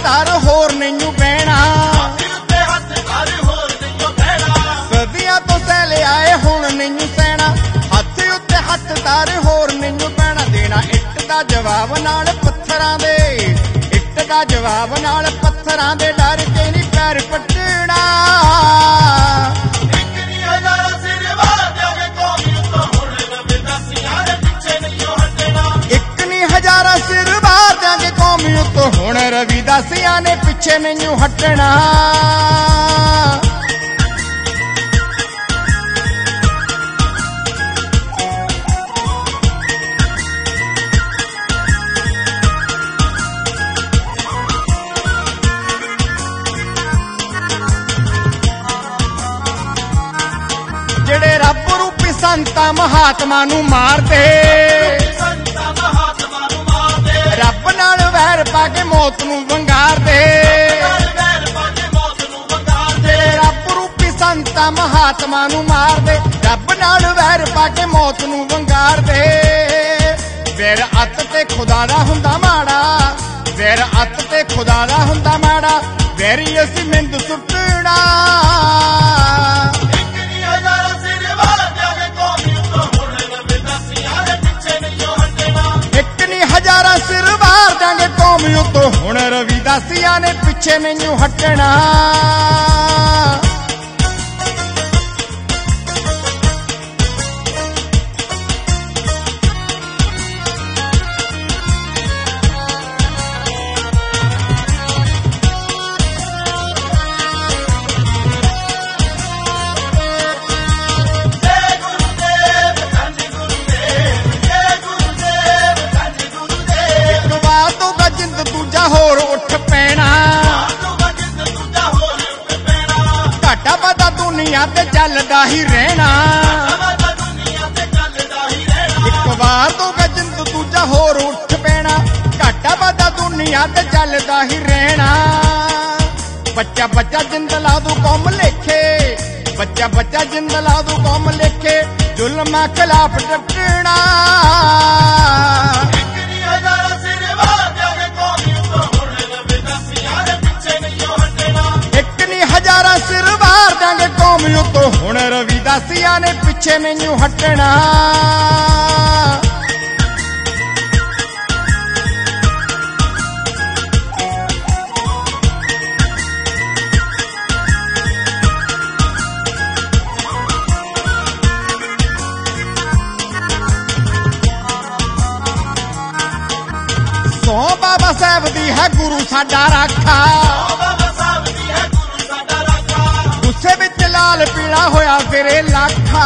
ਧਰ ਹੋਰ ਨਹੀਂ ਬਹਿਣਾ ਸਦੀਆਂ ਤੋਂ ਸਹਿ ਲਿਆਏ ਹੁਣ ਨਹੀਂ ਸਹਿਣਾ ਹੱਥ ਉੱਤੇ ਹੱਥ ਧਰ ਹੋਰ ਨਹੀਂ ਪੈਣਾ ਦੇਣਾ ਇੱਟ ਦਾ ਜਵਾਬ ਨਾਲ ਪੱਥਰਾਂ ਦੇ ਇੱਟ ਦਾ ਜਵਾਬ ਨਾਲ ਪੱਥਰਾਂ ਦੇ ਡਰ ਕੇ ਨਹੀਂ ਪੈਰ ਪੱਟਣਾ ਹਜ਼ਾਰਾਂ ਸਿਰ ਵਾਰ ਦਿਆਂਗੇ ਕੌਮੀ ਉੱਤੋਂ ਹੁਣ ਰਵਿਦਾਸੀਆਂ ਨੇ ਪਿੱਛੇ ਨਹੀਂ ਹਟਣਾ ਜਿਹੜੇ ਰੱਬ ਰੂਪੀ ਸੰਤਾਂ ਮਹਾਤਮਾ ਨੂੰ ਮਾਰਦੇ ਰੱਬ ਨਾਲ ਵੈਰ ਪਾ ਕੇ ਮੌਤ ਨੂੰ ਵੰਗਾਰਦੇ ਜਿਹੜੇ ਰੱਬ ਰੂਪੀ ਸੰਤਾਂ ਮਹਾਤਮਾ ਨੂੰ ਮਾਰਦੇ ਰੱਬ ਨਾਲ ਵੈਰ ਪਾ ਕੇ ਮੌਤ ਨੂੰ ਵੰਗਾਰਦੇ ਵੈਰ ਅੱਤ ਤੇ ਖੁਦਾ ਦਾ ਹੁੰਦਾ ਮਾੜਾ ਵੈਰ ਅੱਤ ਤੇ ਖੁਦਾ ਦਾ ਹੁੰਦਾ ਮਾੜਾ ਵੈਰੀ ਅਸੀਂ ਮਿੰਦ ਸੁੱਟਣਾ ਹਜ਼ਾਰਾਂ ਸਿਰ ਵਾਰ ਦਾਂਗੇ ਕੌਮੀ ਉੱਤੋਂ ਹੁਣ ਰਵਿਦਾਸੀਆਂ ਨੇ ਪਿੱਛੇ ਨਹੀਂ ਹਟਣਾ ਹੋਰ ਉੱਠ ਪੈਣਾ ਘਾਟਾ ਵਾਧਾ ਦੁਨੀਆ ਤੇ ਚੱਲਦਾ ਹੀ ਰਹਿਣਾ ਇੱਕ ਵਾਰ ਤੋਂ ਜਿੰਦ ਦੂਜਾ ਹੋਰ ਉੱਠ ਪੈਣਾ ਘਾਟਾ ਵਾਧਾ ਦੁਨੀਆ ਤੇ ਚੱਲਦਾ ਹੀ ਰਹਿਣਾ ਬੱਚਾ ਬੱਚਾ ਜਿੰਦ ਲਾ ਦੂ ਕੌਮ ਲੇਖੇ ਬੱਚਾ ਬੱਚਾ ਜਿੰਦ ਲਾ ਦੂ ਕੌਮ ਲੇਖੇ ਜ਼ੁਲਮਾਂ ਖਿਲਾਫ ਡਟਣਾ ਹਜ਼ਾਰਾਂ ਸਿਰ ਵਾਰ ਦਾਂਗੇ ਕੌਮੀ ਉੱਤੋਂ ਹੁਣ ਰਵਿਦਾਸੀਆਂ ਨੇ ਪਿੱਛੇ ਨਹੀਂ ਹਟਣਾ ਸੋ ਬਾਬਾ ਸਾਹਿਬ ਦੀ ਹੈ ਗੁਰੂ ਸਾਡਾ ਰਾਖਾ ਗੁੱਸੇ ਵਿੱਚ ਲਾਲ ਪੀਲਾ ਹੋਇਆ ਫਿਰੇ ਲਾਖਾ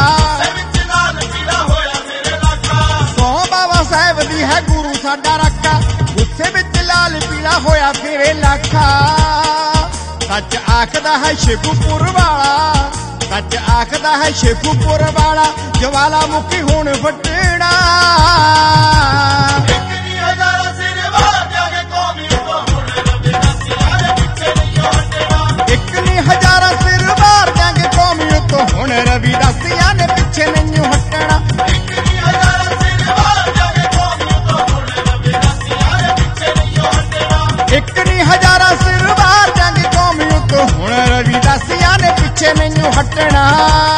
ਸੋ ਬਾਬਾ ਸਾਹਿਬ ਦੀ ਹੈ ਗੁਰੂ ਸਾਡਾ ਰਾਖਾ ਗੁੱਸੇ ਵਿੱਚ ਲਾਲ ਪੀਲਾ ਹੋਇਆ ਫਿਰੇ ਲਾਖਾ ਸੱਚ ਆਖਦਾ ਹੈ ਸ਼ਿਵਪੁਰ ਵਾਲਾ ਸੱਚ ਆਖਦਾ ਹੈ ਸ਼ਿਵਪੁਰ ਵਾਲਾ ਜਵਾਲਾ ਮੁਖੀ ਹੁਣ ਫਟਣਾ ਹਜ਼ਾਰਾਂ ਸਿਰ ਵਾਰ ਦਾਂਗੇ ਕੌਮੀ ਉੱਤੋਂ ਹੁਣ ਰਵਿਦਾਸੀਆਂ ਨੇ ਪਿੱਛੇ ਨਹੀਂ ਹਟਣਾ ਇੱਕ ਨਹੀਂ ਹਜ਼ਾਰਾਂ ਸਿਰ ਵਾਰ ਦਾਂਗੇ ਕੌਮੀ ਉੱਤੋਂ ਹੁਣ ਰਵਿਦਾਸੀਆਂ ਨੇ ਪਿੱਛੇ ਨਹੀਂ ਹਟਣਾ